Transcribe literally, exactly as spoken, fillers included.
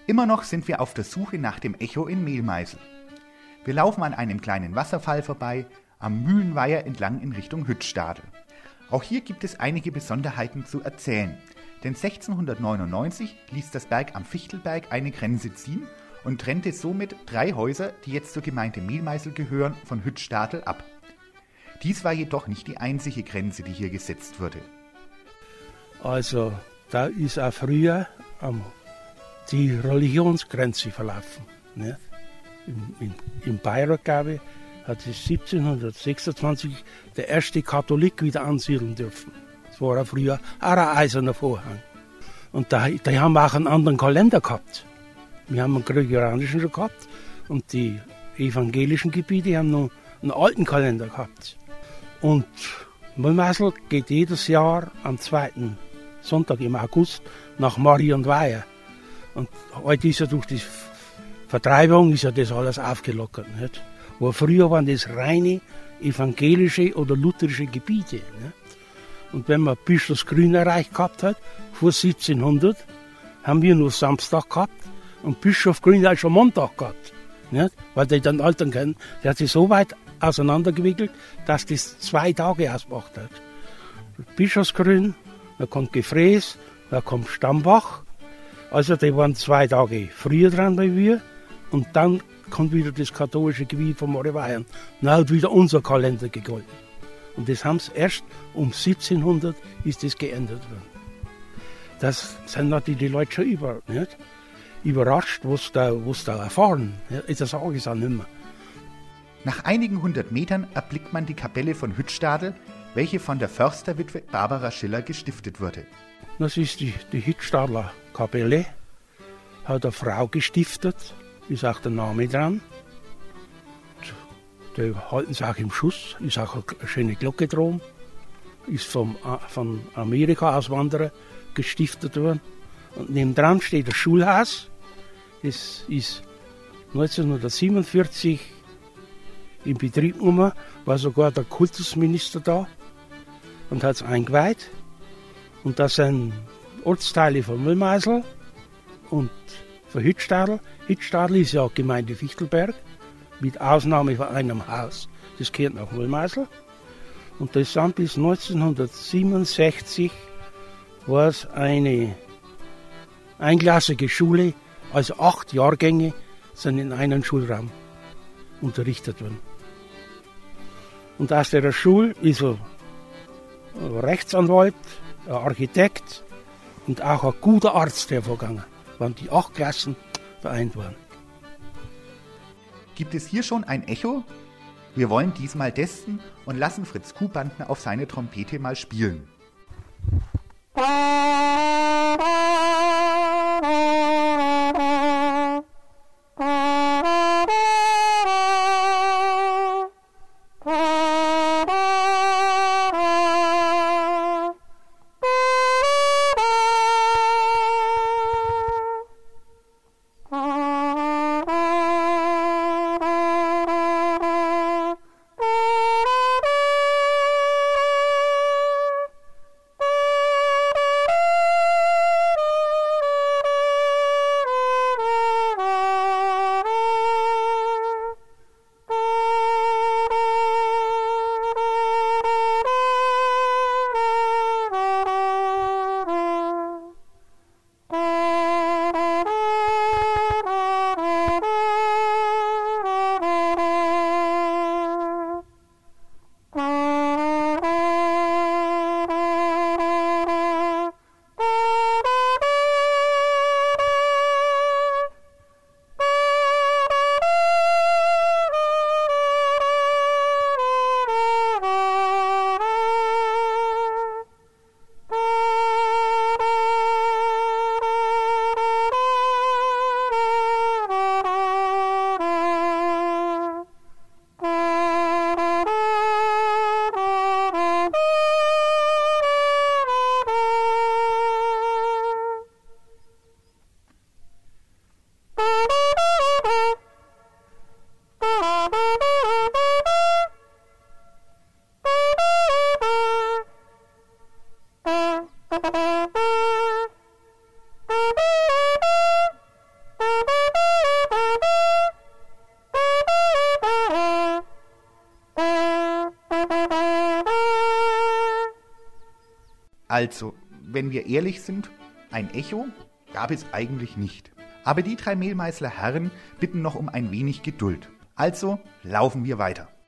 Immer noch sind wir auf der Suche nach dem Echo in Mehlmeißel. Wir laufen an einem kleinen Wasserfall vorbei, am Mühlenweiher entlang in Richtung Hüttstadel. Auch hier gibt es einige Besonderheiten zu erzählen, denn sechzehnhundertneunundneunzig ließ das Berg am Fichtelberg eine Grenze ziehen und trennte somit drei Häuser, die jetzt zur Gemeinde Mehlmeißel gehören, von Hüttstadel ab. Dies war jedoch nicht die einzige Grenze, die hier gesetzt wurde. Also da ist auch früher ähm, die Religionsgrenze verlaufen. Ne? In, in, in Bayreuth, glaube ich, hat es siebzehnhundertsechsundzwanzig der erste Katholik wieder ansiedeln dürfen. Das war ja früher auch ein eiserner Vorhang. Und da, da haben wir auch einen anderen Kalender gehabt. Wir haben einen gregorianischen schon gehabt und die evangelischen Gebiete haben noch einen alten Kalender gehabt. Und Mehlmeißel geht jedes Jahr am zweiten Sonntag im August nach Marienweiher. Und heute ist ja durch die Vertreibung ist ja das alles aufgelockert. Nicht? Wo früher waren das reine evangelische oder lutherische Gebiete. Nicht? Und wenn man Bischofsgrün erreicht gehabt hat, vor siebzehnhundert, haben wir nur Samstag gehabt und Bischofsgrün hat schon Montag gehabt. Nicht? Weil die dann Altern kennen, der hat sich so weit auseinandergewickelt, dass das zwei Tage ausgemacht hat. Bischofsgrün, da kommt Gefräß, da kommt Stambach. Also die waren zwei Tage früher dran bei wir und dann kommt wieder das katholische Gebiet von Marienweiher. Dann hat wieder unser Kalender gegolten. Und das haben sie erst um siebzehnhundert ist das geändert worden. Das sind natürlich die Leute schon über, nicht? überrascht, was da, was da erfahren. Ja, das sage ich auch nicht mehr. Nach einigen hundert Metern erblickt man die Kapelle von Hüttstadel, welche von der Försterwitwe Barbara Schiller gestiftet wurde. Das ist die, die Hüttstadler Kapelle, hat eine Frau gestiftet, ist auch der Name dran. Die halten sie auch im Schuss, ist auch eine schöne Glocke drum, ist vom, von Amerika Auswanderer gestiftet worden. Und nebendran steht das Schulhaus, das ist neunzehnhundertsiebenundvierzig in Betrieb genommen, war sogar der Kultusminister da und hat es eingeweiht. Und das sind Ortsteile von Mehlmeißel und von Hüttstadel. Hüttstadel ist ja Gemeinde Fichtelberg, mit Ausnahme von einem Haus. Das gehört nach Mehlmeißel. Und das sind bis neunzehnhundertsiebenundsechzig war es eine einklassige Schule, also acht Jahrgänge sind in einem Schulraum unterrichtet worden. Und aus der Schule ist ein Rechtsanwalt, ein Architekt und auch ein guter Arzt hervorgegangen, waren die acht Klassen vereint worden. Gibt es hier schon ein Echo? Wir wollen diesmal testen und lassen Fritz Kuhbandner auf seine Trompete mal spielen. Also, wenn wir ehrlich sind, ein Echo gab es eigentlich nicht. Aber die drei Mehlmeißler Herren bitten noch um ein wenig Geduld. Also laufen wir weiter.